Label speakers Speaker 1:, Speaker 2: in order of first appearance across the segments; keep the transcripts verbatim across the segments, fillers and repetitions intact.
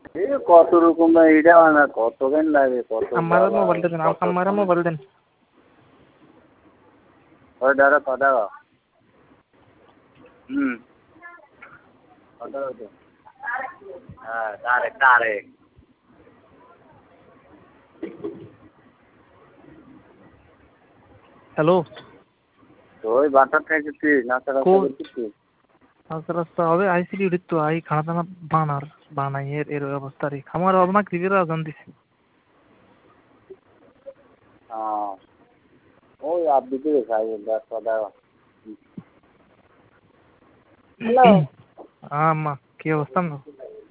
Speaker 1: এই কত রকম এইটা না কত কেন লাগে কত
Speaker 2: আমার মোবাইলটা দেন আমার মোবাইল দেন
Speaker 1: ওই দাদা কথা হুম কথা হতো হ্যাঁ তারে তারে
Speaker 2: হ্যালো
Speaker 1: তো ওই বাটার খাইছিস নাস্তা করছিস
Speaker 2: নাস্তা রাস্তা হবে আইসিডি তো আই খানা দানা বানার বানাই এর এর অবস্থা রে আমার অবনা ক্রিকেট আজান দিছে
Speaker 1: হ্যাঁ ওই আপনি দিকে খাই দাদা কথা হ্যালো
Speaker 2: আম্মা কি অবস্থা না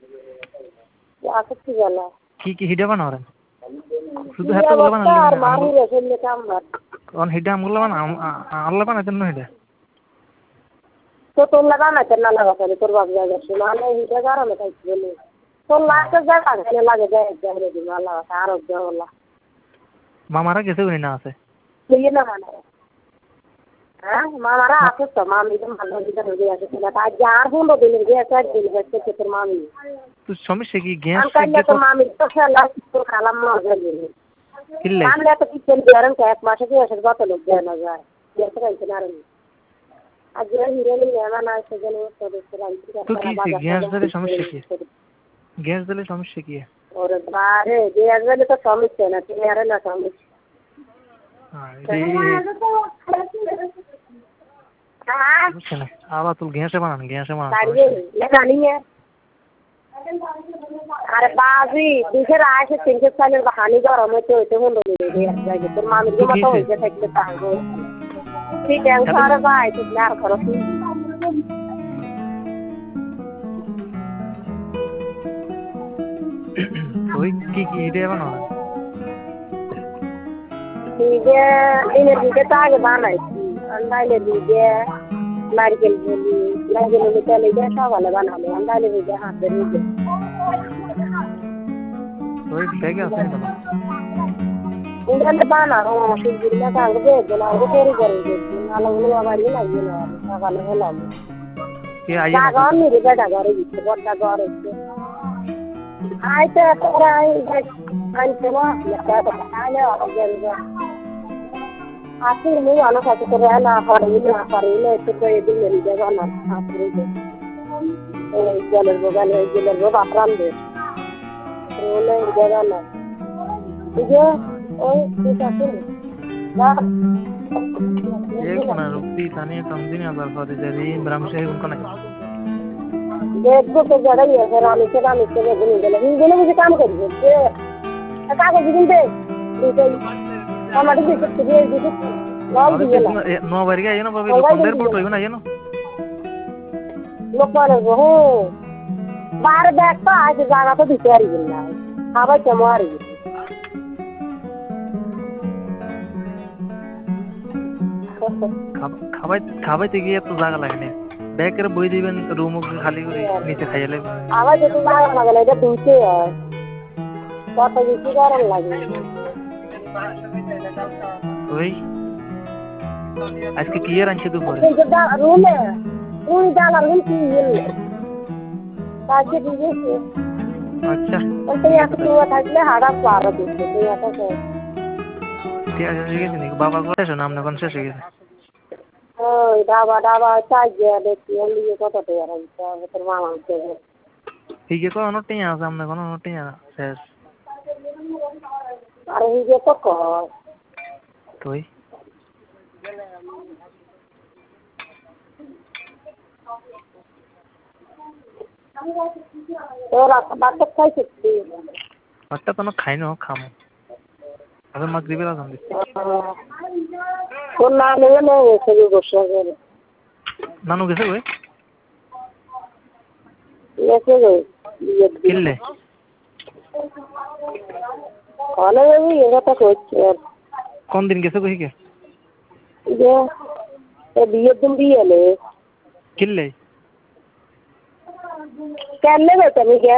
Speaker 1: আসছি গেল
Speaker 2: কি কি হিডা বানাওরেন শুধু হাতে বলা বানালেন আর মারি রেখে কাম না কোন হিডা আমগুলো বানা আল্লাহ বানাতেন না হিডা
Speaker 1: তো তোমরা বানাতে না লাগা করে তোর বাপ যাচ্ছে মানে হিডা গারামে খাইছি বলে তোর লাগে জায়গা গেলে লাগে যায় যায় দিন আল্লাহ আর দেওলা
Speaker 2: মামারা গেছে উনি না আছে
Speaker 1: তুই না মানে হ্যাঁ মামারা আছে তো মামি তো ভালো দিতে হয়ে গেছে না তা যার বন্ধ দিলে গেছে দিল গেছে তোর মামি
Speaker 2: তুই সমস্যা কি গ্যাস
Speaker 1: থেকে তো মামি তো খেলা তো খালাম না গেলে
Speaker 2: কিল্লে
Speaker 1: আমরা তো কিচেন দিয়ারেন এক মাসে কি এসে কত লোক দেয় না যায় দেখতে পাইছ না রে আজ হিরে নিয়ে না এসে গেল তো দেখতে পাইছি
Speaker 2: তো কি গ্যাস দিলে সমস্যা কি গ্যাস দিলে সমস্যা কি
Speaker 1: ওরে বারে গ্যাস দিলে তো সমস্যা না তুমি আরে না সমস্যা
Speaker 2: আবার তুই গ্যাসে বানান গ্যাসে বানান
Speaker 1: আরে বাজি দুশো আশি তিনশো সালের হানি গরম হচ্ছে হইতে হলো তোর মামির মতো হইতে থাকলে তাঙ্গো ঠিক আছে আরে ভাই তুই আর খরচ
Speaker 2: ওই কি কি ইডে বানাও
Speaker 1: ইডে এনার্জিতে তো আগে বানাইছি আন্দাইলে দিবে নারকেল বলি নারকেল বলি তেলে দিয়ে সকালে বানাবো আন্দাইলে দিবে হাতে দিবে
Speaker 2: ওই ব্যাগে আছে না
Speaker 1: উন্ডালে বানাবো সুজির না কাঙ্গে বেজে না ওকে তৈরি করে দিচ্ছি নালগুলো আবার ই লাগবে না সকালে হলাম
Speaker 2: কে আইয়া
Speaker 1: না ঘর নিয়ে বেটা ঘরে দিচ্ছে বড়টা ঘর হচ্ছে আইতে তোরা আই আনছে না আইলে অর্গানজা আসি মুই অনেক আছে করে না পরে না পরে না একটু করে দিলে নিয়ে যাবো না আসলে এই জলের বোগালে এই জলের বোগা প্রান্তে ওলে যাবে না বুঝে ওই ঠিক আছে না
Speaker 2: एक कोना रुपी ताने कम दिन आजार फादे जरी ब्रह्म से उनका नहीं
Speaker 1: देखो तो जरा ये है रानी से रानी से नहीं गले ये गले मुझे काम कर दे का का दिन दे दे हमारे भी कुछ दे दे लॉल दिए ना
Speaker 2: नौ बार गया ये ना बाबू पंद्रह फुट होई ना ये ना
Speaker 1: लोग माने हो बाहर बैठ तो आज जाना तो बिचारी गिरना हवा चमारी
Speaker 2: খাবাই খাবাইতে গিয়ে তো জায়গা লাগে না ব্যাগ করে বই দিবেন রুম খালি করে নিচে খাইয়ে লাগবে
Speaker 1: আবার যেতে জায়গা লাগে না এটা দুইতে হয় কত বেশি গরম লাগে
Speaker 2: ওই আজকে কি এর আনছে দুপুরে
Speaker 1: রুমে রুম জানার রুম কি ইয়ে কাজে দিয়েছে
Speaker 2: আচ্ছা
Speaker 1: তো এত তো থাকলে হাড়া পারা দিতে তো এত তো
Speaker 2: ঠিক আছে ঠিক আছে বাবা কোথায় নাম না কোন শেষ হয়ে গেছে
Speaker 1: ওই ডাবা ডাবা চাইয়ে দেখি লিয়ে কত টাকা আছে তোর মামা থেকে
Speaker 2: ঠিক আছে কোন টিয়া আছে আমনে কোন টিয়া শেষ
Speaker 1: আরে হিজে তো কো
Speaker 2: তুই
Speaker 1: তোরা বাচ্চা খাইছিস
Speaker 2: বাচ্চা তো না খাই না খামো আগে মাগরিবে লাগাম দিছি
Speaker 1: কোন না নেবে না এসে বসে গেল
Speaker 2: নানু গেছে ওই
Speaker 1: এসে গেল
Speaker 2: কিল্লে
Speaker 1: কোনে আমি এটা কইছি
Speaker 2: কোন দিন গেছে কই কে
Speaker 1: যে এ বিয়ের দিন দিয়ে এলে
Speaker 2: কিল্লে
Speaker 1: কেন নেবে তুমি